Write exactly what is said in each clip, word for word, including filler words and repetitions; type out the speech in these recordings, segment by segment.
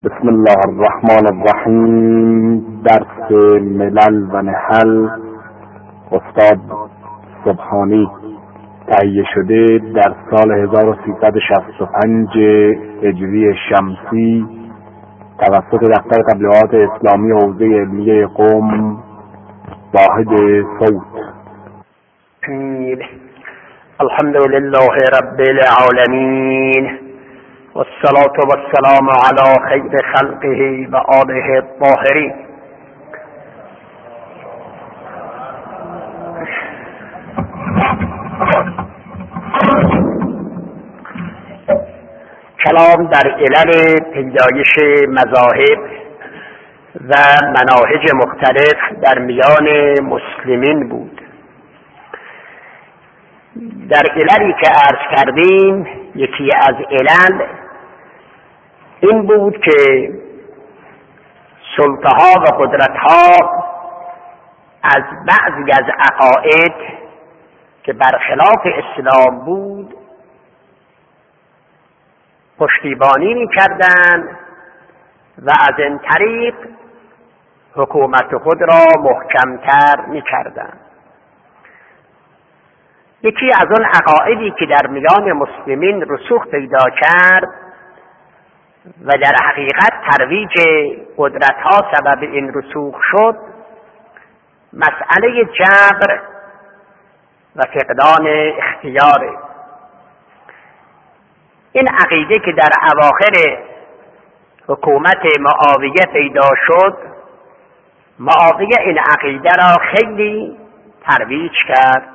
بسم الله الرحمن الرحیم. درس ملل و نحل، استاد سبحانی، تهیه شده در سال هزار و سیصد و شصت و پنج هجری شمسی توسط دفتر تبلیغات اسلامی حوزه علمیه قم، واحد صوت. الحمد لله رب العالمین والصلاة والسلام على خیر خلقه و آله الطاهرین. کلام در علل پیدایش مذاهب و مناهج مختلف در میان مسلمین بود. در عللی که عرض کردیم، یکی از علل این بود که سلطه‌ها و قدرت‌ها از بعضی از عقاید که برخلاف اسلام بود پشتیبانی می‌کردند و از این طریق حکومت خود را محکم‌تر می‌کردند. یکی از اون عقایدی که در میان مسلمین رسوخ پیدا کرد و در حقیقت ترویج قدرت‌ها سبب این رسوخ شد، مسئله جبر و فقدان اختیار. این عقیده که در اواخر حکومت معاویه پیدا شد، معاویه این عقیده را خیلی ترویج کرد.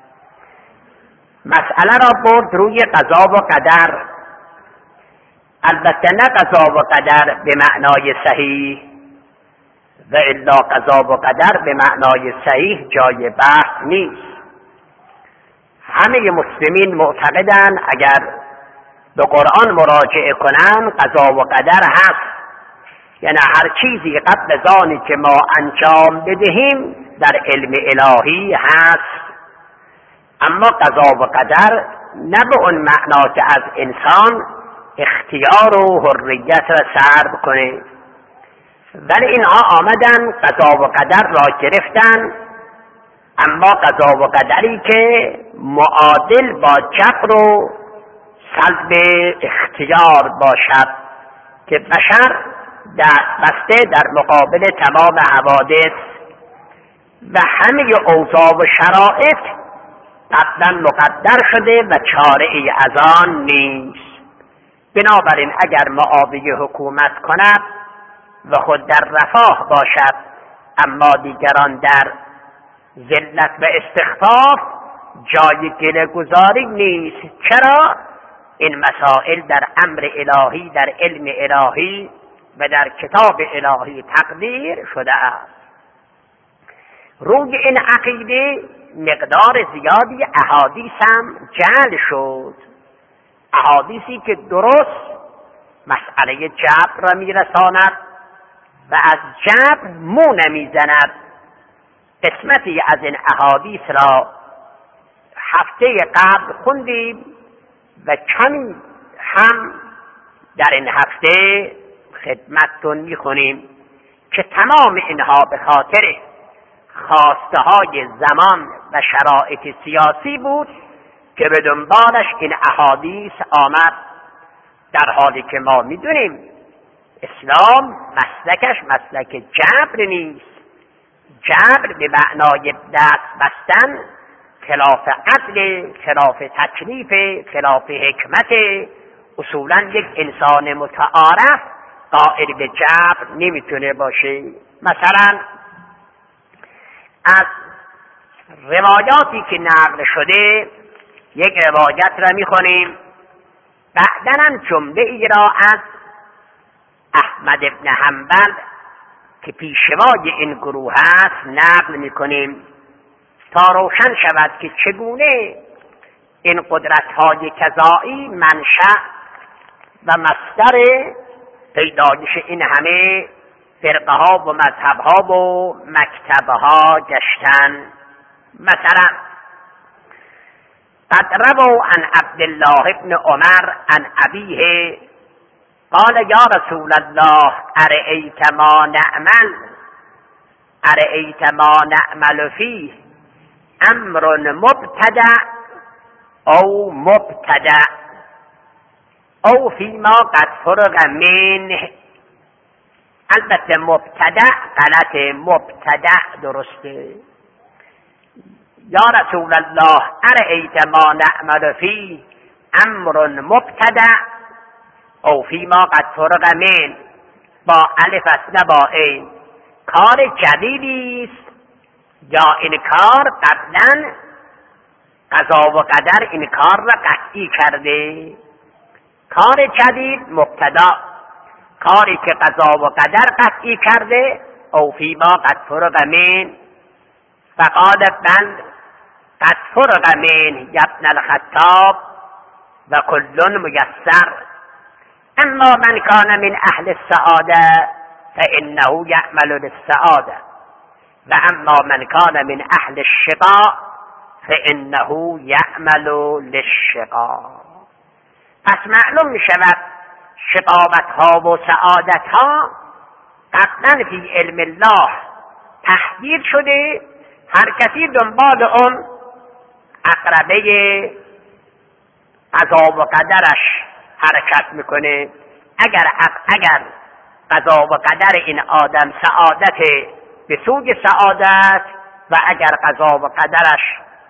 مسئله را برد روی قضا و قدر، البته نه قضا و قدر به معنای صحیح، و الا قضا و قدر به معنای صحیح جای بحث نیست. همه مسلمین معتقدند اگر به قرآن مراجعه کنند قضا و قدر هست، یعنی هر چیزی قبل از آنی که ما انجام بدهیم در علم الهی هست. اما قضا و قدر نه به اون معنا که از انسان اختیار و حریت را سلب کنه، ولی اینها آمدن قضا و قدر را گرفتن، اما قضا و قدری که معادل با جبر و سلب اختیار باشد که بشر دست بسته در مقابل تمام حوادث و همه اوضاع و شرایط قبلا مقدر شده و چاره ای از آن نیست. بنابراین اگر معاویه حکومت کند و خود در رفاه باشد اما دیگران در ذلت و استخفاف، جای گله گذاری نیست. چرا؟ این مسائل در امر الهی، در علم الهی و در کتاب الهی تقدیر شده است. روی این عقیده مقدار زیادی احادیث هم جعل شد، احادیثی که درست مسئله جبر را میرساند و از جبر مو نمیزند. قسمتی از این احادیث را هفته قبل خوندیم و کمی هم در این هفته خدمتتون میخونیم که تمام اینها به خاطر خواسته های زمان و شرایط سیاسی بود که به دنبالش این احادیث آمد، در حالی که ما میدونیم اسلام مسلکش مسلک جبر نیست. جبر به معنای دست بستن خلاف عدل، خلاف تکلیف، خلاف حکمت. اصولا یک انسان متعارف قائل به جبر نمیتونه باشه. مثلا از روایاتی که نقل شده یک روایت را میخونیم، بعداً هم جمله ای را از احمد ابن حنبل که پیشوای این گروه است نقل میکنیم تا روشن شود که چگونه این قدرت‌های قضایی منشأ و مصدر پیدایش این همه فرقه ها و مذهب ها و مکتب ها گشتن. مثلا قد رووا عن عبد الله ابن عمر عن ابیه قال یا رسول الله ارأیت ما نعمل ارأیت ما نعمل فیه امر مبتدع او مبتدع او فیما قد فرغ منه. البته مبتدع غلط، مبتدع درسته. یا رسول الله ارأیت ما نعمل فیه امر مبتدع او فیما قد فرغ من، با الف است نه با عین. کار جدیدی است یا این کار قبلا قضا و قدر این کار را قطعی کرده. کار جدید مبتدا، کاری که قضا و قدر قطعی کرده. او فیما قد فرغ من، فقال بل قد فرغ من یا ابن الخطاب و کل میسر. اما من کان من اهل السعاده فانه یعمل للسعاده و اما من کان من اهل الشقاء فانه یعمل للشقاء. پس معلوم می شود شقاوت ها و سعادت ها قطعا فی علم الله تحدید شده. هر کسی دنبال اون عقربه قضا و قدرش حرکت میکنه. اگر اگر قضا و قدر این آدم سعادت به سوی سعادت و اگر قضا و قدرش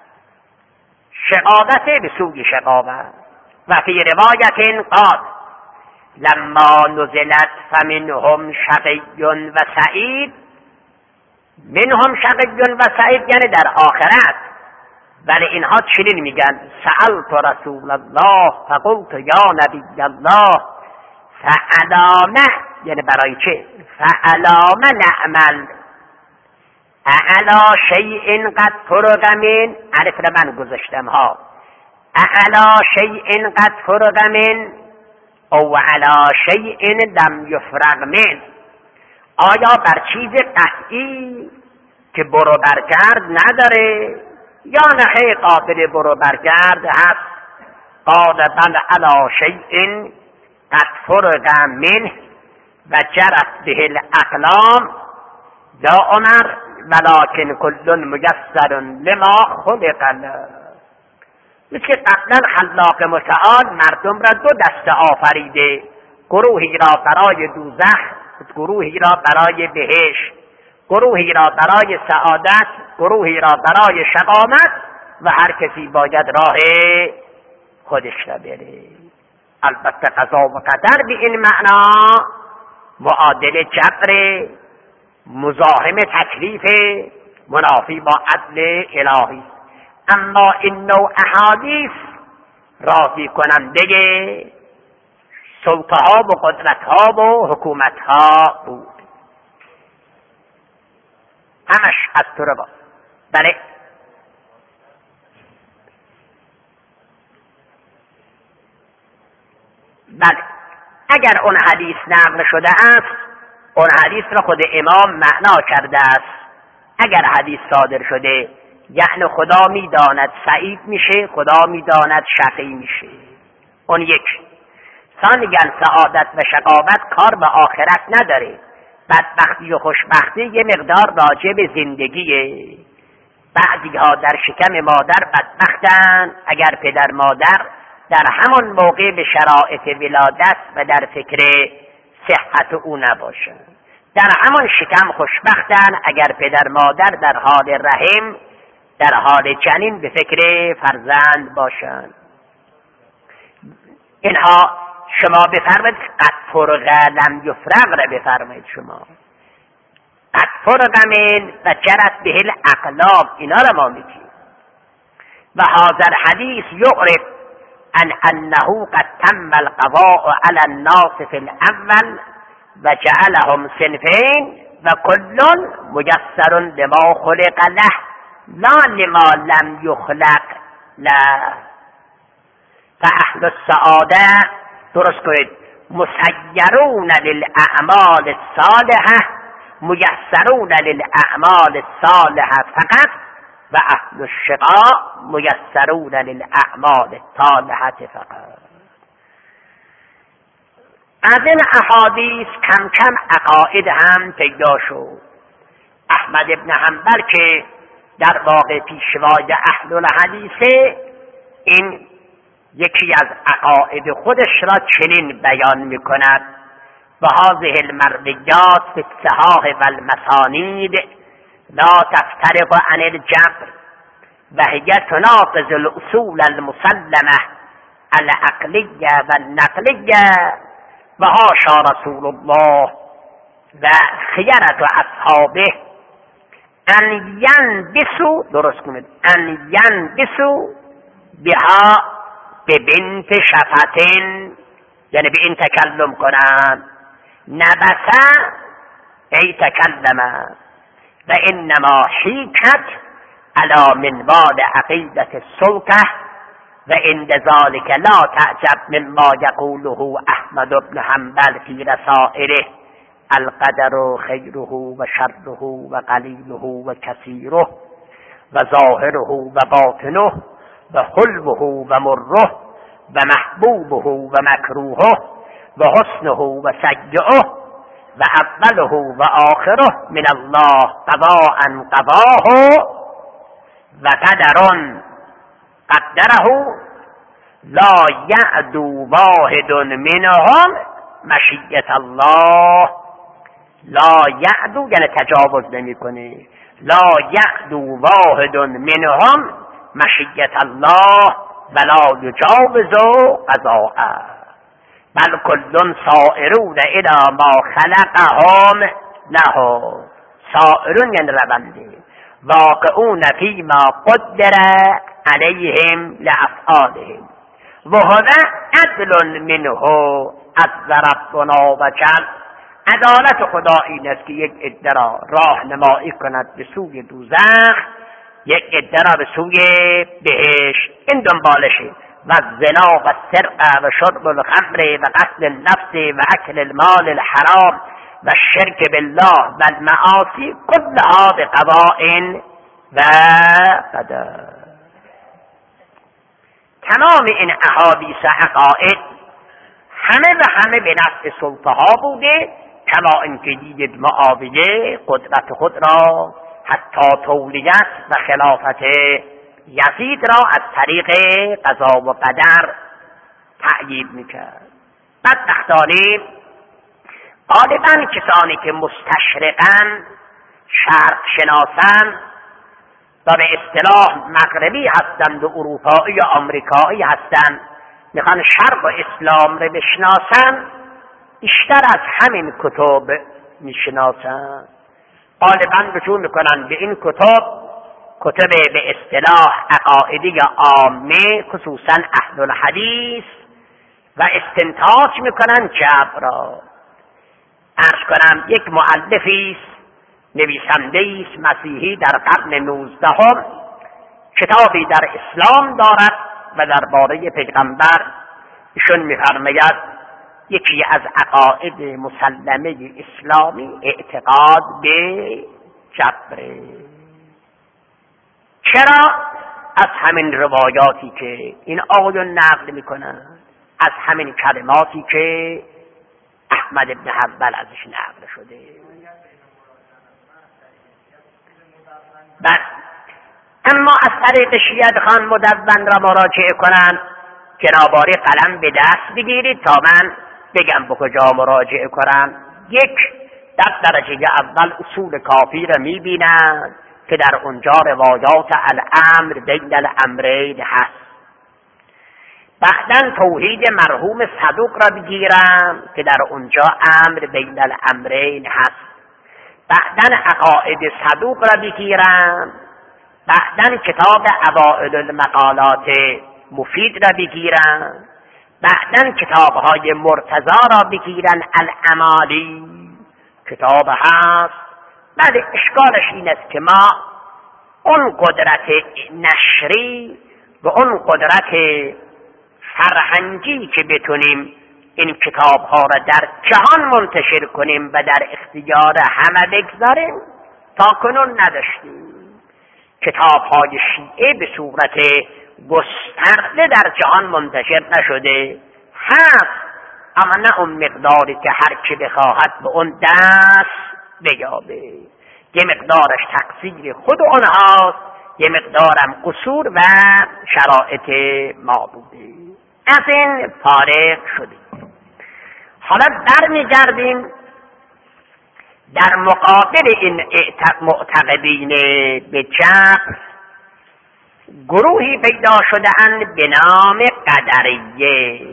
شقاوت به سوی شقاوت. و فی روایت قال لما نزلت فمنهم شقی و سعید. منهم شقی و سعید یعنی در آخرت. ولی اینها چنین میگن سألت رسول الله فقلت یا نبی الله فعلامه، یعنی برای چه؟ فعلامه نعمل اعلا شیء قد فرغ من، الف را من گذاشتم ها، اعلا شیء قد فرغ من او علا شیء لم یفرغ من. آیا بر چیز قطعی که برو برگرد نداره یا نه قابل برو برگرد هست؟ قال بل علا شیء قد فرغ منه و جرت به الاقلام یا عمر ولکن کل میسر لما خلق له. مثل که قبلا خلاق متعال مردم را دو دسته آفریده، گروهی را برای دوزخ، گروهی را برای بهشت، گروهی را برای سعادت، گروهی را برای شقامت و هر کسی باید راه خودش را بره. البته قضا و قدر به این معنا معادل جبر، مزاحم تکلیف، منافی با عدل الهی. اما این نوع احادیث راضی کننده سلطه‌ها و قدرت‌ها و حکومت‌ها بود. همش از تو رو با. بله بله اگر اون حدیث نقل شده است، اون حدیث را خود امام معنا کرده است. اگر حدیث صادر شده یعنی خدا میداند سعید میشه، خدا میداند شقی میشه. اون یک. ثانیاً سعادت و شقاوت کار به آخرت نداره. بدبختی و خوشبختی یه مقدار راجع به زندگیه. بعضی ها در شکم مادر بدبختن اگر پدر مادر در همان موقع به شرایط ولادت و در فکر صحت او نباشن. در همان شکم خوشبختن اگر پدر مادر در حال رحم، در حال جنین به فکر فرزند باشند. اینها شما بفرمایید قد فرغ لم یفرغ را بفرمایید شما. قد فرغ من و جرت به الاقلام، اینا را ما میگیم. و هذا الحدیث یعرف ان انه قد تم القضاء علی الناس فی الاول و جعلهم صنفین و کل میسر لما خلق له لا لما لم یخلق له. فاهل السعاده درست کنید مسیرون للاعمال الصالحه میسرون للاعمال الصالحه فقط و اهل الشقاء میسرون للاعمال الطالحه فقط. از این احادیث کم کم عقاید هم پیدا شد. احمد ابن حنبل که در واقع پیشوای اهل الحدیثه، این یکی از عقاید خودش را چنین بیان میکند: و هذه المرویات فی الصحاح و المسانید لا تفترق عن الجبر و هی تناقض الاصول المسلمه العقلیه و النقلیه و حاشا رسول الله و خیرت اصحابه ان ینبسو، درست کنید، ان ینبسو بها به بنت شفتن، یعنی به این تکلم کنند. نبسه ای تکلمه و انما حیکت علی منوال عقیدت السلطه و عند ذلك لا تعجب مما یقوله احمد بن حنبل فی رسائله: القدر خیره و شره و قلیله و کثیره و ظاهره و باطنه و حلوه و مره و محبوبه و مکروهه و حسنه و سیئه و اوله و آخره من الله قضاء قضاه و قدر قدره لا یعدو واحد منهم مشیت الله. لا یعدو یعنی تجاوز نمی کنه. لا یعدو واحد منهم مشیت الله ولا یجاوز قضاءه بل کل سائرون الی ما خلقهم له. سائرون یعنی رونده، واقعون فیما قدر علیهم لافعالهم و هو عدل منه عز ربنا و جل. عدالت خدا این است که یک عده را راهنمایی کند به سوی دوزخ، یک عده را به سوی بهشت. این دنبالشه. و الزنا و السرقه و شرب الخمر و قتل النفس و اکل المال الحرام و الشرک بالله و المعاصی كلها بقضاء و قدر. تمام این احادیث عقاید همه و همه به نفع سلطه ها بوده، کما اینکه دیدید معاویه قدرت خود را حتی تولیت و خلافت یزید را از طریق قضا و قدر تأیید میکرد. بدبختانه غالبا کسانی که مستشرقن، شرق شناسن و به اصطلاح مغربی هستند و اروپایی و آمریکایی هستند، میخوان شرق و اسلام رو بشناسن، بیشتر از همین کتب میشناسن. غالبا رجوع میکنن به این کتب، کتب به اصطلاح عقائدی عامه، خصوصا اهل الحدیث، و استنتاج میکنن جبر را. عرض کنم یک مؤلفی است، نویسنده است مسیحی در قرن نوزدهم، کتابی در اسلام دارد و درباره پیغمبر ایشون میفرماید یکی از عقاید مسلمه اسلامی اعتقاد به جبر. چرا؟ از همین روایاتی که این آقایون نقل میکنن، از همین کلماتی که احمد بن حنبل ازش نقل شده. بس اما از طریق شیعه خان مدون را مراجعه کنن، جناباری قلم به دست بگیرید تا من بگم به کجا مراجعه کنن. یک، در درجه اول اصول کافی را میبینن که در اونجا روایات الامر بین الامرین هست. بعدن توحید مرحوم صدوق را بگیرن که در اونجا امر بین الامرین هست. بعدن عقاید صدوق را بگیرن. بعدن کتاب اوائل المقالات مفید را بگیرن. بعدن کتابهای مرتضی را بگیرن، الامالی کتاب هست. بعد اشکالش این است که ما اون قدرت نشری و اون قدرت فرهنگی که بتونیم این کتاب ها را در جهان منتشر کنیم و در اختیار همه بگذاریم تا کنون نداشتیم. کتاب های شیعه به صورت گسترده در جهان منتشر نشده، هست اما نه اون مقداری که هر کی بخواهد به اون دست بیابه. یه مقدارش تقصیر خود اونهاست، یه مقدارم قصور و شرایط ما بوده. از این فارغ شدیم. حالا برمیگردیم در مقابل این معتقدین به جبر گروهی پیدا شده اند به نام قدریه.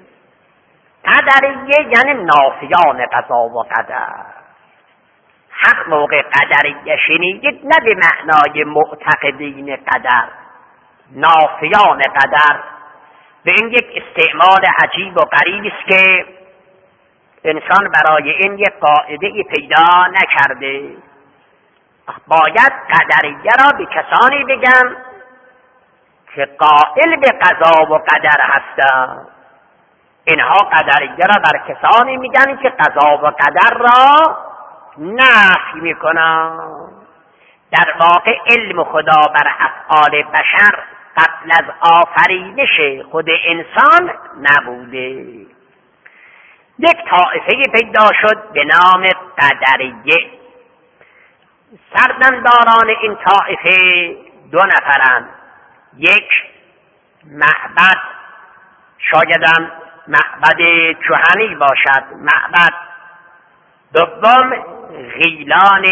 قدریه یعنی نافیان قضا و قدر. هر موقع قدریه شنیدید نه به معنای معتقدین قدر، نافیان قدر. به این یک استعمال عجیب و غریبی است که انسان برای این یک قاعده ای پیدا نکرده. باید قدریه را به کسانی بگم که قائل به قضا و قدر هستند. اینها قدریه را بر کسانی میگن که قضا و قدر را نفی میکنند. در واقع علم خدا بر افعال بشر قبل از آفرینش خود انسان نبوده. یک طائفه پیدا شد به نام قدریه. سردمداران این طائفه دو نفرند. یک معبد، شایدم معبد جهنی باشد معبد. دوم غیلان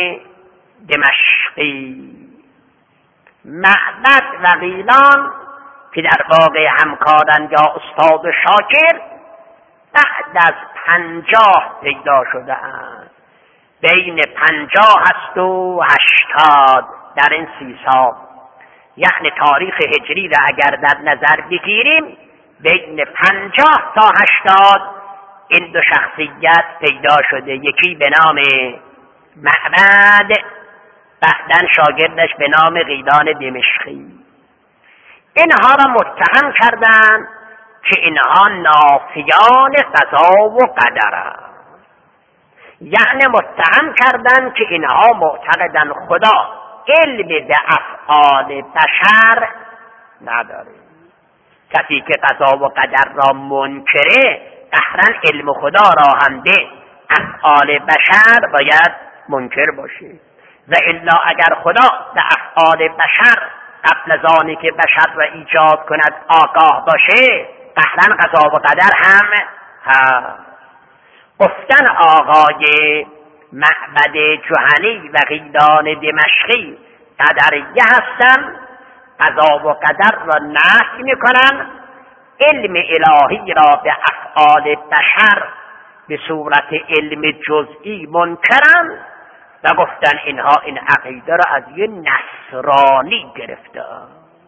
دمشقی. معبد و غیلان که در واقع همکارند یا استاد و شاکر بعد از پنجاه پیدا شده اند. بین پنجاه هست و هشتاد در این سی سال، یعنی تاریخ هجری را اگر در نظر بگیریم بین پنجاه تا هشتاد این دو شخصیت پیدا شده. یکی به نام معبد، بعدن شاگردش به نام غیلان دمشقی. اینها را متهم کردند که اینها نافیان قضا و قدرند. یعنی متهم کردند که اینها معتقدند خدا علم به افعال بشر نداره. کسی که قضا و قدر را منکره قهرن علم خدا را هم به افعال بشر باید منکر باشه. و الا اگر خدا به افعال بشر قبل از آنی که بشر را ایجاد کند آگاه باشه قهرن قضا و قدر هم هست. گفتن آقای معبد جهنی و غیلان دمشقی قدریه هستن، قضا و قدر را نفی میکنن، علم الهی را به افعال بشر به صورت علم جزئی منکرن و گفتن اینها این عقیده را از یه نصرانی گرفتن.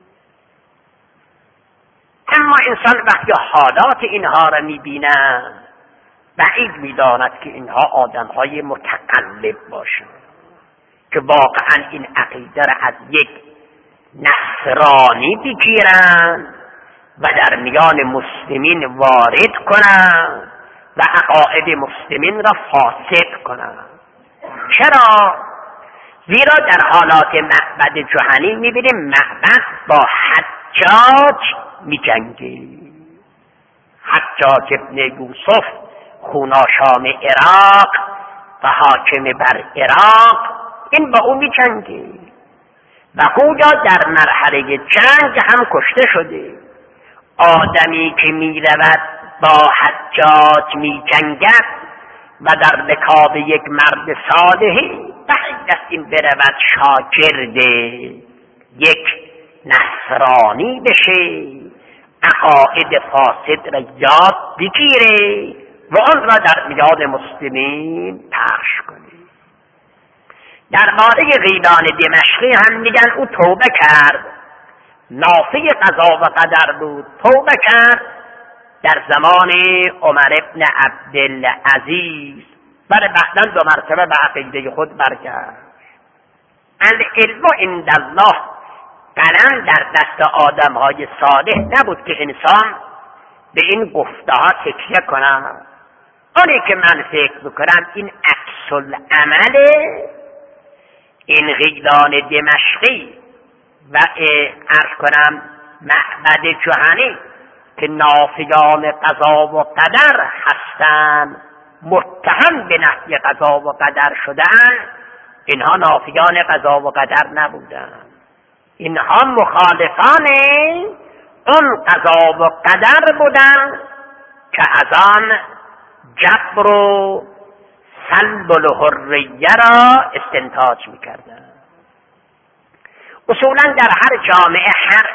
اما انسان وقتی حالات اینها را میبینه بعید میداند که اینها آدمهای متقلب باشند که واقعا این عقیده را از یک نصرانی بگیرند و در میان مسلمین وارد کنند و عقاید مسلمین را فاسد کنند. چرا؟ زیرا در حالات معبد جهنی میبینیم معبد با حجاج میجنگه. حجاج ابن یوسف خوناشام عراق و حاکم بر عراق، این با او میجنگه و گویا در مرحله جنگ هم کشته شده. آدمی که میرود با حجاج میجنگد و در رکاب یک مرد صالحی بعید است این برود شاگرد یک نصرانی بشه، عقاید فاسد را یاد بگیره و آن را در میان مسلمین پخش کنه. درباره غیلان دمشقی هم میگن او توبه کرد، نافی قضا و قدر بود، توبه کرد در زمان عمر ابن عبدالعزیز، ولی بعداً دو مرتبه به عقیده خود برگشت. العلم عند الله، قلم در دست آدمهای صالح نبود که انسان به این گفته ها تکیه کنه. آنی که من فکر بکنم این عکس العمل این غیلان دمشقی و عرض کنم معبد جهنی که نافیان قضا و قدر هستند، متهم به نفی قضا و قدر شدن، اینها نافیان قضا و قدر نبودند، اینها مخالفان اون قضا و قدر بودند که از آن جبر و سلب الحریه را استنتاج میکردند. اصولا در هر جامعه هر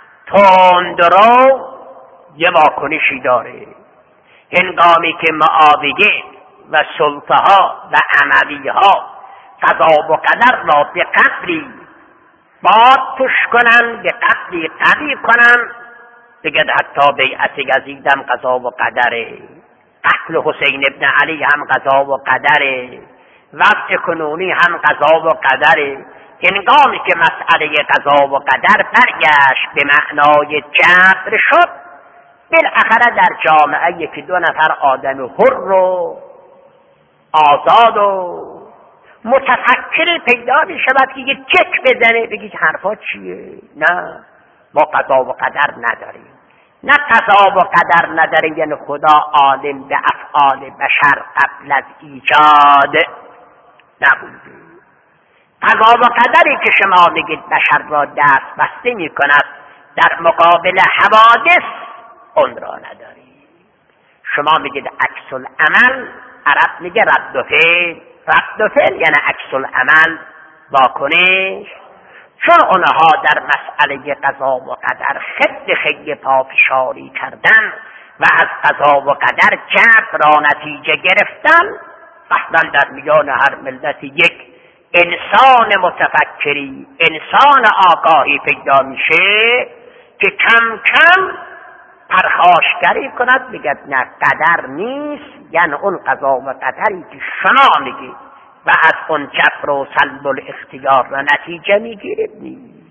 تندرو یه واکنشی داره. هنگامی که معاویه و سلطه ها و اموی ها قضا و قدر را به قدری باد توش کنن، به قدری قوی کنن، دیگه حتی بیعت یزید هم قضا و قدره، قتل حسین ابن علی هم قضا و قدره، وضع کنونی هم قضا و قدره. هنگامی که مسئله قضا و قدر برگشت به معنای جبر شد، بالاخره در جامعه یکی دو نفر آدم حر و آزاد و متفکری پیدا می شود که یه چک بزنه بگید حرفا چیه؟ نه، ما قضا و قدر نداریم. نه قضا و قدر نداریم یعنی خدا عالم به افعال بشر قبل از ایجاد نبوده. قضا و قدری که شما میگید بشر را دست بسته می کند در مقابل حوادث، اون را نداریم. شما میگید عکس العمل، عرب میگه رد و فعل. رد و فعل یعنی عکس العمل، واکنش. چون اونها در مسئله قضا و قدر خیلی خیلی پافشاری کردن و از قضا و قدر جبر را نتیجه گرفتن، اصلا در میان هر ملت یک انسان متفکری، انسان آگاهی پیدا میشه که کم کم پرخاشگری کند، بگد نه قدر نیست، یعنی اون قضا و قدری که شما میگید و از اون جبر و سلب الاختیار را نتیجه میگیرید نیست.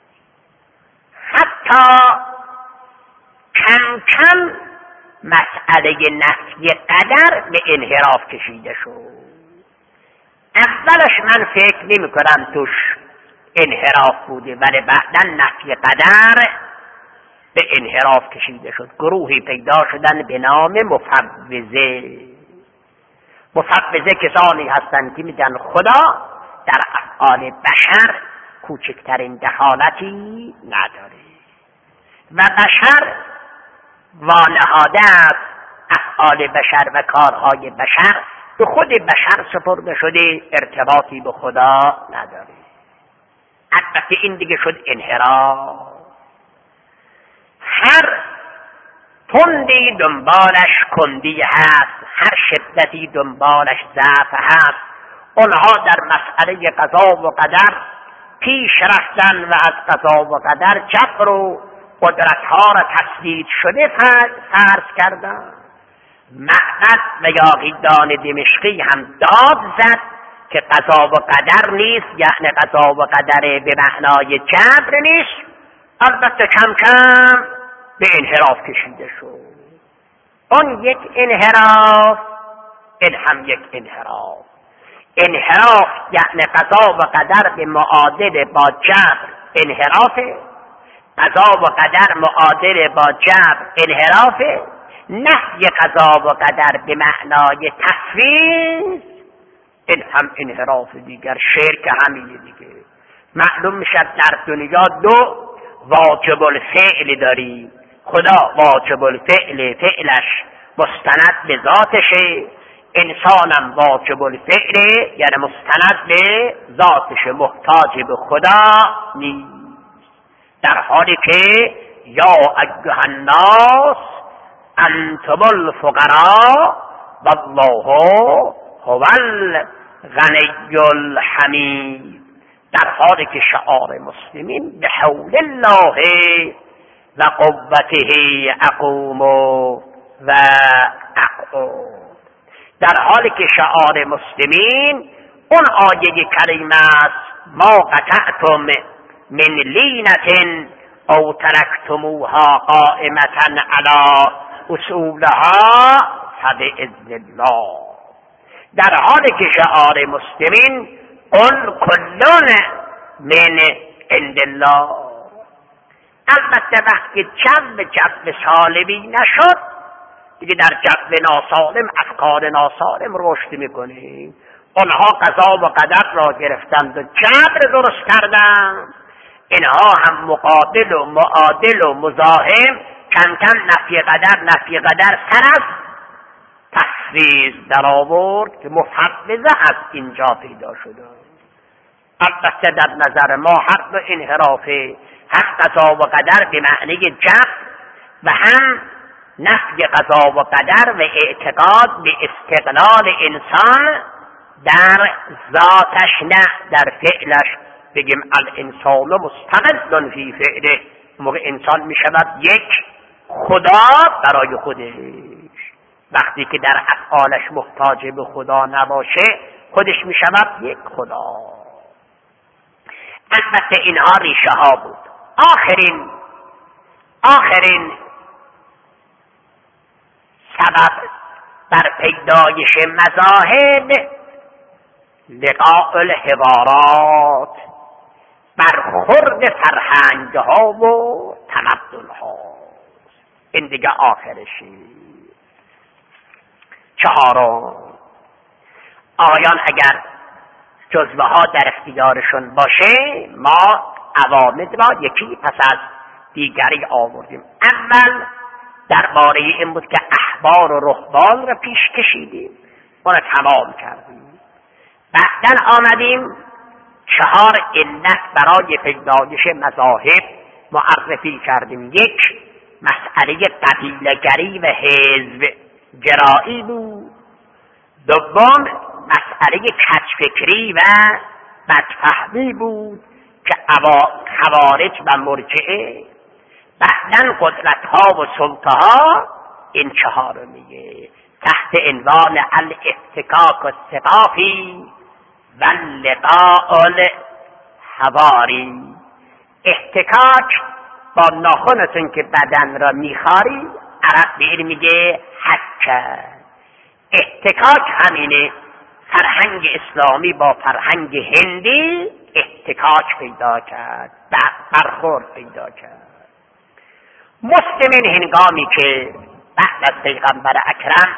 حتی کم کم مسئله نفی قدر به انحراف کشیده شد. اولش من فکر نمی کنم توش انحراف بوده، ولی بعدا نفی قدر به انحراف کشیده شد. گروهی پیدا شدن به نام مفوضه. مفوضه کسانی هستند که میگن خدا در افعال بشر کوچکترین دخالتی نداره و بشر وانهاده از افعال بشر و کارهای بشر به خود بشر سپرده شده، ارتباطی به خدا نداره. البته این دیگه شد انحراف. هر تندی دنبالش کندی هست، هر شدتی دنبالش ضعف هست. اونها در مسئله قضا و قدر پیش رفتن و از قضا و قدر جبر و قدرتها را تسلید شده فرض کردن. معبد و یاغیدان دمشقی هم داد زد که قضا و قدر نیست، یعنی قضا و قدر به معنای جبر نیست. البته کم کم به انحراف کشیده شد. اون یک انحراف، این هم یک انحراف. انحراف یعنی قضا و قدر به معادل با جبر انحرافه، قضا و قدر معادل با جبر انحرافه. نفی قضا و قدر به معنای تفویض، این هم انحراف دیگر، شرک همینه دیگه. معلوم میشد در دنیا دو واجب الفعل داری. خدا واجب الفعل، فعلش مستند به ذاتشه، انسانم واجب الفعل یعنی مستند به ذاتش، محتاج به خدا نیست. در حالی که یا ایها الناس انتم الفقراء والله هو الغنی الحمید، در حالی که شعار مسلمین به حول الله و قوته اقوم و اقعد، در حالی که شعار مسلمین اون آیه کریمه است ما قطعتم من لینة او ترکتموها قائمة علی اصولها فبإذن الله، در حالی که شعار مسلمین قل کلون من عند الله. البته وقتی جو جو سالمی نشد دیگه در جو ناسالم افکار ناسالم رشد میکنه. اونها قضا و قدر را گرفتند و جبر درست کردند، اینها هم مقابل و معادل و مزاحم کم کم نفی قدر نفی قدر سر از تفویض در آورد که مفوضه از اینجا پیدا شده. البته در نظر ما هر دو انحرافه، هم قضا و قدر به معنی جبر و هم نفی قضا و قدر و اعتقاد به استقلال انسان در ذاتش نه در فعلش. بگیم الانسان مستقل فی فعله، موقع انسان می شود یک خدا برای خودش. وقتی که در افعالش محتاج به خدا نباشه خودش می شود یک خدا. البته اینها ریشه ها بود. آخرین آخرین سبب بر پیدایش مذاهب لقاء الحوارات، برخورد فرهنگ ها و تمدن ها. این دیگه آخرشی. چهارم، آیان اگر جزوه ها در اختیارشون باشه ما عوامد را یکی پس از دیگری آوردیم. اول درباره این بود که احبار و رهبان را پیش کشیدیم، اون را تمام کردیم. بعدن آمدیم چهار علت برای پیدایش مذاهب معرفی کردیم. یک، مسئله قبیله‌گری و حزب گرایی بود. دوم، مسئله کج‌فکری و بدفهمی بود که خوارج و مرجئه. بعدن قدرت‌ها و سلطه‌ها. این چهار رو میگه تحت عنوان الافتکاک الثقافی و لقاء الحواری. احتکاک با ناخنتون که بدن را میخاری عرب به این میگه حک. احتکاک همینه، فرهنگ اسلامی با فرهنگ هندی احتکاک پیدا کرد، برخورد پیدا کرد. مسلمین هنگامی که بعد از پیغمبر اکرم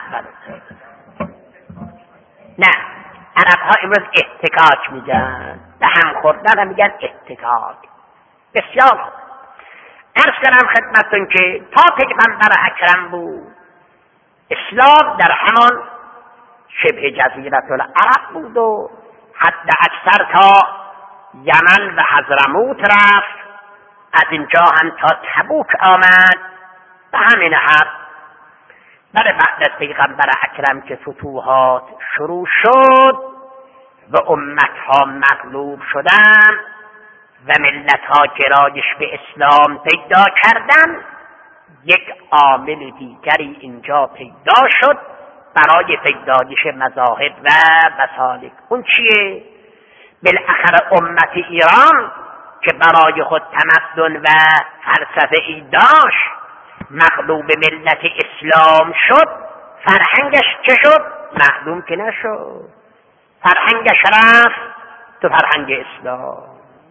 نه عرب ها امروز احتکاک میگن، به هم خوردن میگن احتکاک. بسیار خوب. عرض کنم خدمتتون که تا پیغمبر اکرم بود اسلام در همان شبه جزیره العرب بود و حد اکثر تا یمن و حضرموت رفت، از اینجا هم تا تبوک آمد. به همین حد بله بعد از پیغمبر اکرم که فتوحات شروع شد و امتها مغلوب شدن و ملتها گرایش به اسلام پیدا کردن، یک عامل دیگری اینجا پیدا شد برای پیدایش مذاهب و مسالک. اون چیه؟ بالاخره امت ایران که برای خود تمدن و فلسفه ای داشت مغلوب ملت اسلام شد، فرهنگش چه شد؟ معلوم که نشد. فرهنگش رفت تو فرهنگ اسلام،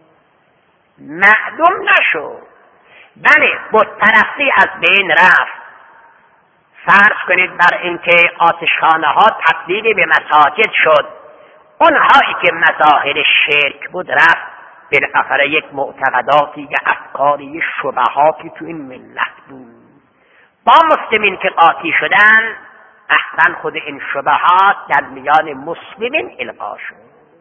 معلوم نشد. بله بت پرستی از بین رفت. فرض کنید بر اینکه آتشخانه ها تبدیل به مساجد شد، اونهایی که مظاهر شرک بود رفت. بالاخره یک معتقداتی که افکاری شبهاتی تو این ملت بود، با مسلمین که قاطی شدن اصلا خود این شبهات در میان مسلمین القا شد.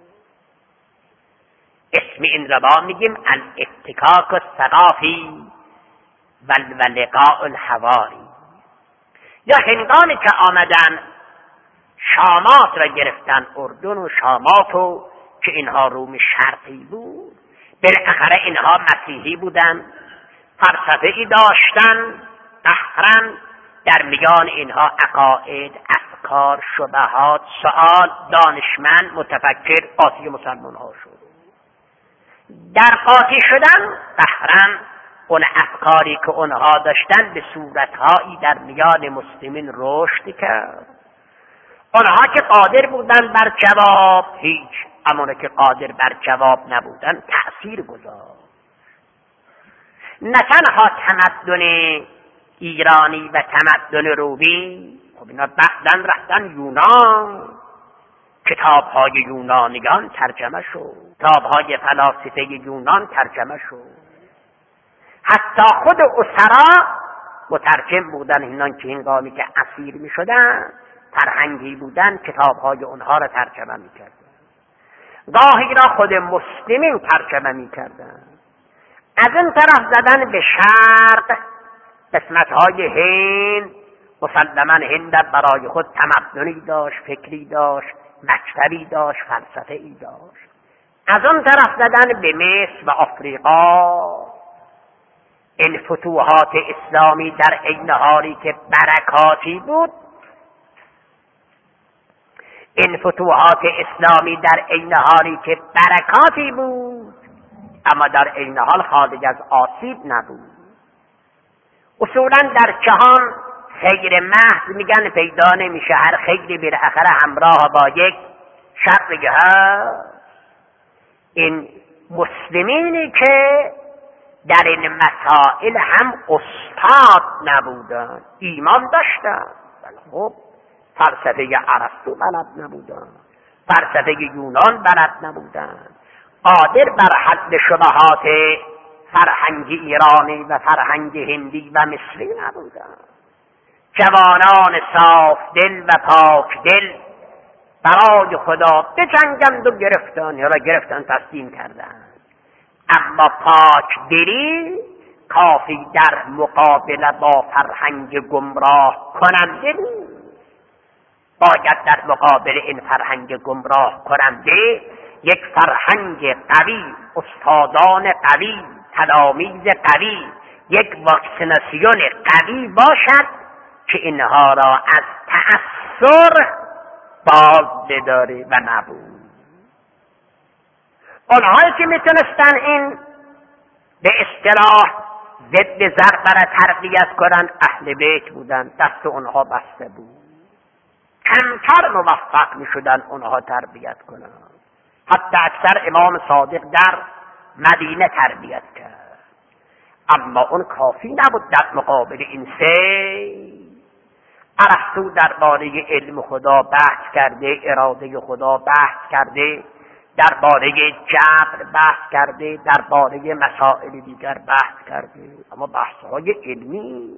اسم این را با میگیم الافتکاک الثقافی و لقاء الحواری. یا هنگامی که آمدن شامات را گرفتن، اردن و شامات و که اینها روم شرقی بود، بالاخره اینها مسیحی بودن، فلسفه ای داشتن، قهرن در میان اینها عقاید، افکار، شبهات، سؤال، دانشمند، متفکر قاطی مسلمان ها شد. در قاطی شدن قهرن اون افکاری که اونها داشتن به صورتهایی در میان مسلمین رشد کرد. اونها که قادر بودن بر جواب هیچ، اما که قادر بر جواب نبودن تأثیر گذاشت. نه تنها تمدن ایرانی و تمدن رومی، خب اینا بعدن رفتن یونان، کتاب های یونانیان ترجمه شد، کتاب های فلاسفه یونان ترجمه شد، حتی خود اسرا مترجم بودن، اینان که هنگامی که اسیر می شدن فرهنگی بودن کتاب های اونها را ترجمه می کردن، گاهی را خود مسلمین ترجمه می کردن. از این طرف زدن به شرق، قسمت های هند، مسلما هند برای خود تمدنی داشت، فکری داشت، مکتبی داشت، فلسفه ای داشت. از اون طرف زدن به مصر و آفریقا، این فتوحات اسلامی در عین حالی که برکاتی بود، این فتوحات اسلامی در عین حالی که برکاتی بود، اما در عین حال خارج از آسیب نبود. اصولا در جهان خیر محض میگن پیدا نمیشه، هر خیری بالاخره همراه با یک شر هست. این مسلمینی که در این مسائل هم استاد نبودن، ایمان داشتن، ولی خب فلسفه ارسطو بلد نبودن، فلسفه یونان بلد نبودن، قادر بر حل شبهات فرهنگ ایرانی و فرهنگ هندی و مصری نبودن. جوانان صاف دل و پاک دل برای خدا بجنگند و گرفتن، یا را گرفتن تسلیم کردن، اما پاک دلی کافی در مقابله با فرهنگ گمراه کننده نیست. باید در مقابل این فرهنگ گمراه کننده یک فرهنگ قوی، استادان قوی، تلامید قوی، یک واکسیناسیون قوی باشد که اینها را از تأثیر باز بداره و نبود. اونهایی که میتونستن این به اصطلاح ضد ضرب را تربیت کنن اهل بیت بودن، دست اونها بسته بود، کمتر موفق میشدن اونها تربیت کنن. حتی اکثر امام صادق در مدینه تربیت کرد، اما اون کافی نبود در مقابل این سه. ارسطو درباره علم خدا بحث کرده، اراده خدا بحث کرده، درباره جبر بحث کرده، درباره مسائل دیگر بحث کرده، اما بحث‌های علمی.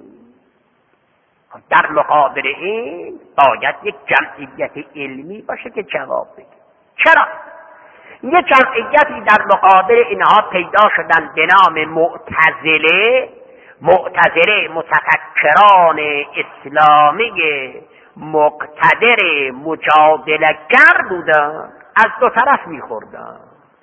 در مقابل این باید یک جمعیت علمی باشه که جواب بده. چرا؟ یه جمعیتی در مقابل اینها پیدا شدن به نام معتزله. معتزله متفکران اسلامی مقتدر مجادله‌گر بودن، از دو طرف میخوردن.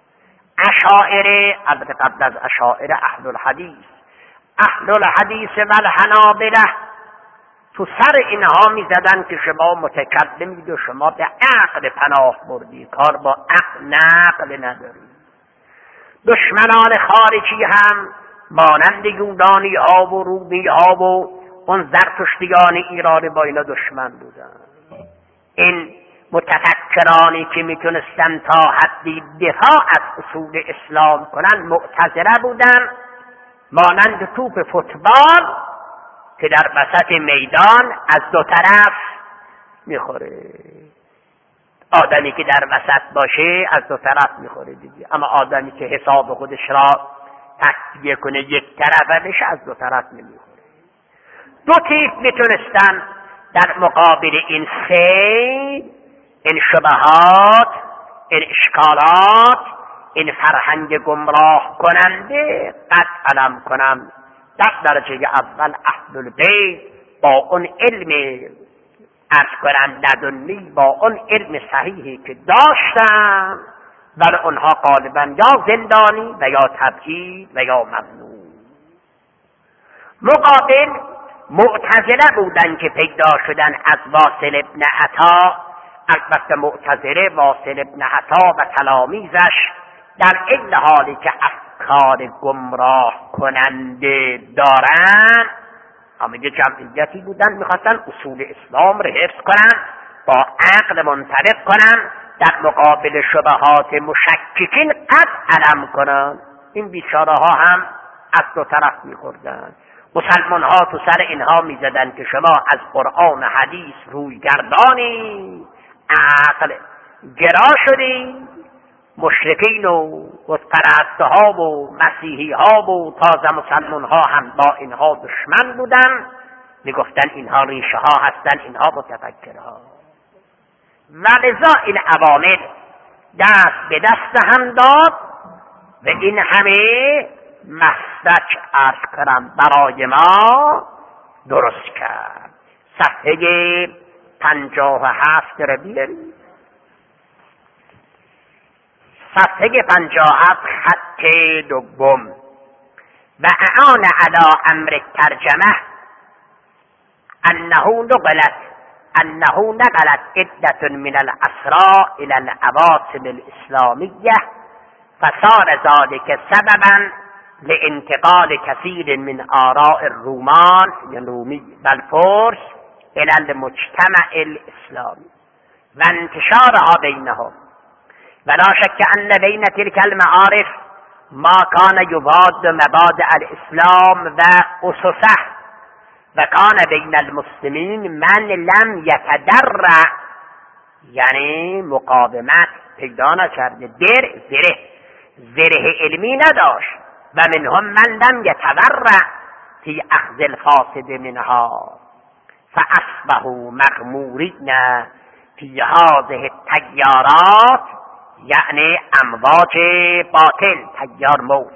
اشاعره، البته قبل از اشاعره اهل الحدیث، اهل الحدیث و الحنابله تو سر اینها میزدن که شما متکلمید و شما به عقل پناه بردی، کار با عقل نقل نداری. دشمنان خارجی هم مانند یونانی ها و رومی ها و اون زرتشتیان ایرانی با اینا دشمن بودن. این متفکرانی که میتونستن تا حدی دفاع از اصول اسلام کنن معتزله بودن، مانند توپ فوتبال که در وسط میدان از دو طرف میخوره. آدمی که در وسط باشه از دو طرف میخوره دیگه، اما آدمی که حساب خودش را تکیه کنه یک طرفه بشه از دو طرف نمیخوره. دو تیپ میتونستن در مقابل این سه، این شبهات، این اشکالات، این فرهنگ گمراه کننده قد علم کنم. در درجه اول اهل البیت با اون علم عرض کنم لدنی، با اون علم صحیحی که داشتن، ولی اونها غالبا یا زندانی و یا تبعید و یا ممنوع. مقابل معتزله بودن که پیدا شدن از واصل ابن عطا. البته معتزله واصل ابن عطا و تلامیذش در این حالی که افکار گمراه کننده دارن، اما یه جمعیتی بودن میخواستن اصول اسلام رو حفظ کنن، با عقل منطبق کنن، در مقابل شبهات مشککین قد علم کنن. این بیچاره ها هم از دو طرف میخوردن. مسلمان ها تو سر اینها میزدن که شما از قرآن حدیث روی گردانی، عقل گرا شدی. مشرکین و بتپرستها و مسیحی ها و تازه مسلمان ها هم با اینها دشمن بودن، میگفتن اینها ریشه ها هستن، اینها متفکرها. و لذا این عوامل دست به دست هم داد و این همه مسلک عرض کردم برای ما درست کرد. صفحه پنجاه و هفت رو بیارید. صفحه پنجاه و هفت خط دوم. و اعان علی امر ترجمه انه نقلت انه نقلت عدة من الاسرى الى العواصم الاسلامیه فصار ذلك سببا لانتقال كثير من آراء الرومان الرومي والفرس الى المجتمع الاسلامي وانتشارها بينهم. ولا شك أن بين تلك المعارف ما كان يضاد مبادئ الإسلام وأسسه، وكان بين المسلمين من لم يتدرع، یعنی مقاومت پیدا نکرده، در زره زره علمی نداشت، و منهم من لم يتورع في اخذ الفاسد منها فاصبحوا مغمورين في هذه التيارات، یعنی امواج باطل، تیار موج.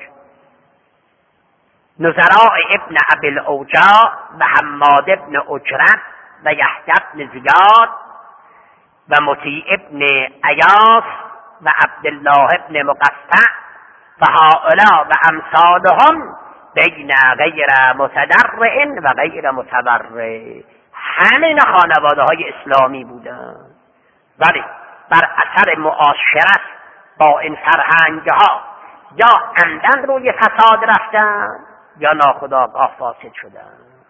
نظراء ابن ابی الاوجاع و حماد ابن اجرت و یحیی ابن زیاد و مطیع ابن ایاس و عبدالله ابن مقطع فهؤلاء و امثالهم بین غیر متدرع و غیر متبرع، همین خانواده های اسلامی بودن، ولی بر اثر معاشرت با این فرهنگ ها یا عمدن روی فساد رفتن یا ناخودآگاه فاسد شدن.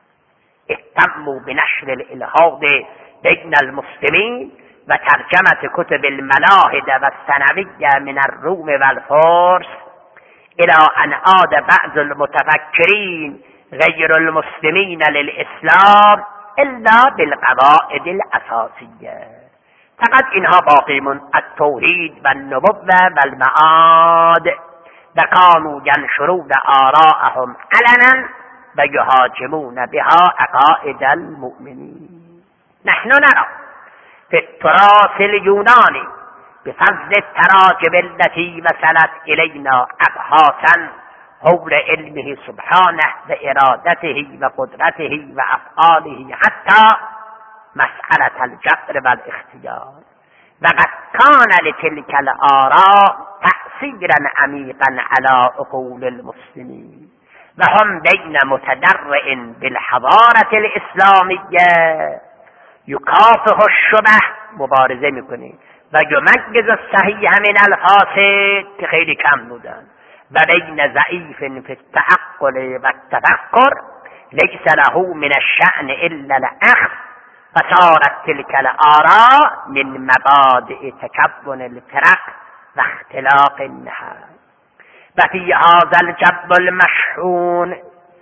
اهتموا بنشر الالحاد بین المسلمین و ترجمه کتب الملاحد و الثانویه من الروم و الفرس الى ان عاد بعض المتفکرین غیر المسلمین للاسلام الا بالقواعد الاساسیه. فقط اینها باقی من التوحید و النبوه و المعاد و كانوا ینشرون آراءهم علنا و یهاجمون بها عقائد المؤمنین. نحن نرى في التراث اليوناني بفضل التراجم التي وصلت إلينا أبحاثا حول علمه سبحانه وإرادته وقدرته وأفعاله حتى مسألة الجبر والاختيار، وقد كان لتلك الآراء تأثيرا عميقا على عقول المسلمين وهم بين متدرع بالحضارة الإسلامية یکافح الشبه، مبارزه میکنه، و یمجز الصحیح من الفاسد که خیلی کم بودن، و بین ضعیف فی التعقل و التفکر لیس له من الشأن الا الاخذ فصارت تلك الآراء من مبادئ تکون الفرق و اختلاق النهر. و فی هذا الجب المشحون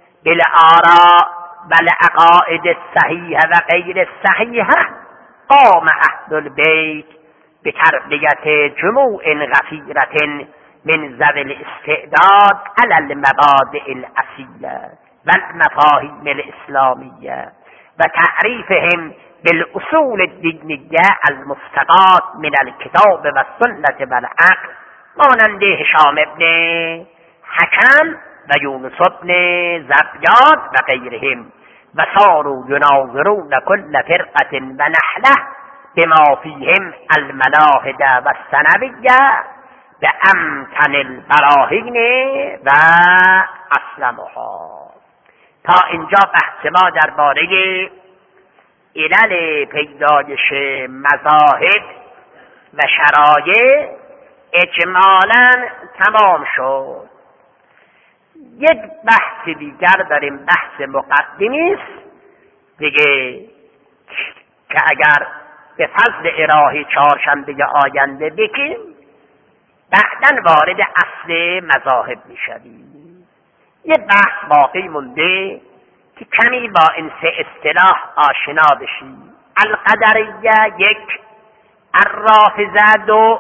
بالآراء بل عقائد الصحیحه و غیر الصحیحه قام اهل البیت بتربیت جموع غفیرة من ذوی الاستعداد على المبادئ الاصیله و المفاهیم الاسلامیه و تعریفهم بالاصول الدینیه المستقاة من الكتاب و السنة و العقل، مانند هشام ابن حکم و یونس ابن زبیان و غیرهم، و صاروا یناظرون کل فرقة و نحله بما فیهم الملاحد و الثانویه بامتن البراهین و اسلمها. تا اینجا بحث ما درباره علل پیدایش مذاهب و شرایع اجمالاً تمام شد. یک بحث دیگر داریم، بحث مقدمی است دیگه، که اگر به فضل الهی چهارشنبه آینده بکیم بعداً وارد اصل مذاهب میشویم. یه بحث باقی مونده که کمی با این سه اصطلاح آشنا بشی. القدریه یک، الرافضه دو،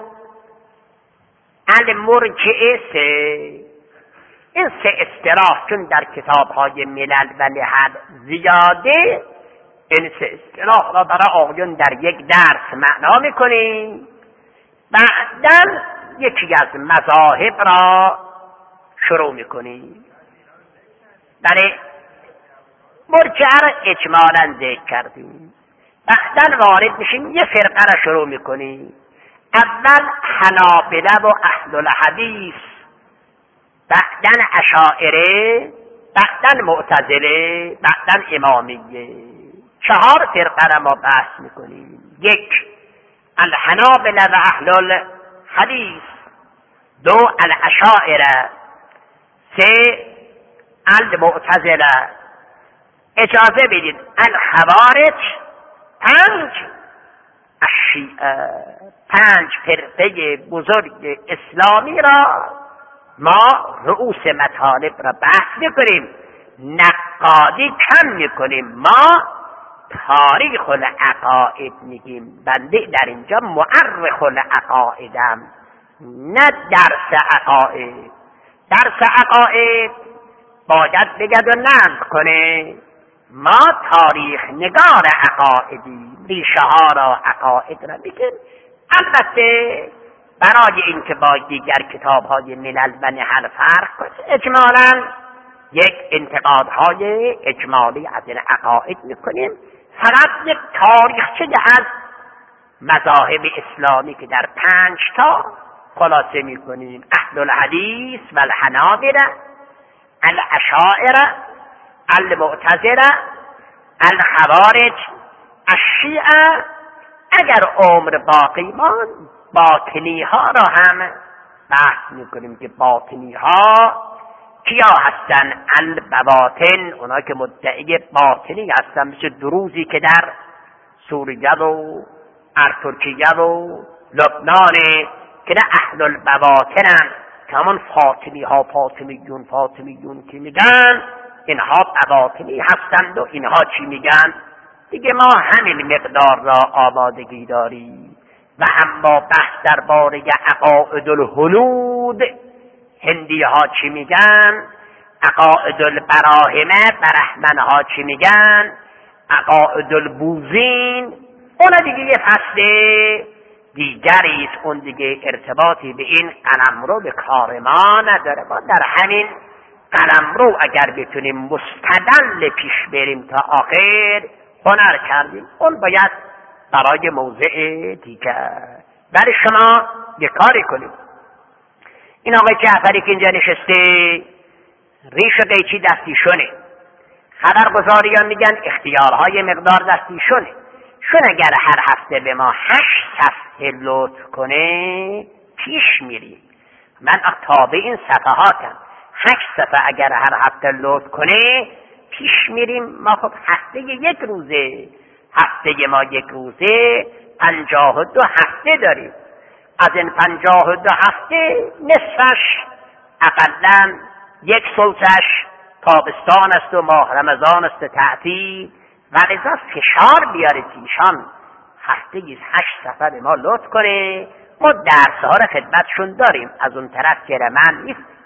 المرجئه سه. این سه اصطلاح چون در کتاب‌های ملل و نحل زیاده، این سه اصطلاح را برای آقایون در یک درس معنا میکنیم. بعداً یکی از مذاهب را شروع میکنیم. برای مرجئه را اجمالاً ذکر کردیم. بعداً وارد میشیم یه فرقه را شروع میکنیم. اول حنابله و اهل الحدیث، بعداً اشاعره، بعداً معتزله، بعداً امامیه. چهار فرقه را ما بحث میکنیم. یک، الحنابله و اهل الحدیث. دو، الاشاعره. سه، المعتزله. اجازه بدید الخوارج. پنج، الشیعه. پنج فرقه بزرگ اسلامی را ما رؤوس مطالب را بحث میکنیم، نقادی کم میکنیم. ما تاریخ العقاید میگیم. بنده در اینجا مؤرخ العقایدم، نه درس عقاید. درس عقاید باید بگد و نقد کنه. ما تاریخ نگار عقایدی، ریشه ها را عقاید را میگیم. البته برای اینکه با دیگر کتاب های ملل و نحل فرق کنه، اجمالاً یک انتقادهای اجمالی از این عقاید میکنیم. فقط یک تاریخچه از مذاهب اسلامی که در پنج تا خلاصه میکنیم: اهل الحدیث و الحنابله، الاشاعره، المعتزله، الخوارج، الشیعه. اگر عمر باقی ماند باطنی ها را هم بحث میکنیم که باطنی ها کیا هستن؟ البواطن، اونا که مدعی باطنی هستن، مثل دروزی که در سوریه و ترکیه و لبنان که نه اهل البواطنن، که همون فاطمی ها فاطمیون فاطمیون که میگن اینها بواطنی هستند و اینها چی میگن دیگه. ما همین مقدار را آمادگی داریم. و اما بحث درباره عقائد الهنود، هندی ها چی میگن، عقائد البراهمه، برهمن ها چی میگن، عقائد البوزین، اونا دیگه یه فصل دیگری است. اون دیگه ارتباطی به این قلمرو به کار ما نداره. ما در همین قلمرو اگر بتونیم مستدل پیش بریم تا آخر، هنر کردیم. اون باید برای موضع دیگر. برای شما یه کاری کنیم. این آقای جعفری که اینجا نشسته، ریش قیچی دستیشونه. خبرگزاری ها میگن اختیارهای مقدار دستیشونه. شون اگر هر هفته به ما هشت صفحه لطف کنه پیش میریم. من تابع این صفحاتم. هشت صفحه اگر هر هفته لطف کنه پیش میریم. ما خب هفته یک روزه، هفته ما یک روزه پنجاه و دو هفته داریم. از این پنجاه و دو هفته نصفش اقلا یک ثلثش تابستان است و ماه رمضان است تعطیل، و لذا فشار بیاره ایشان هفته هشت صفحه به ما لطف کنه. ما درس ها را خدمتشون داریم. از اون طرف که من نیست،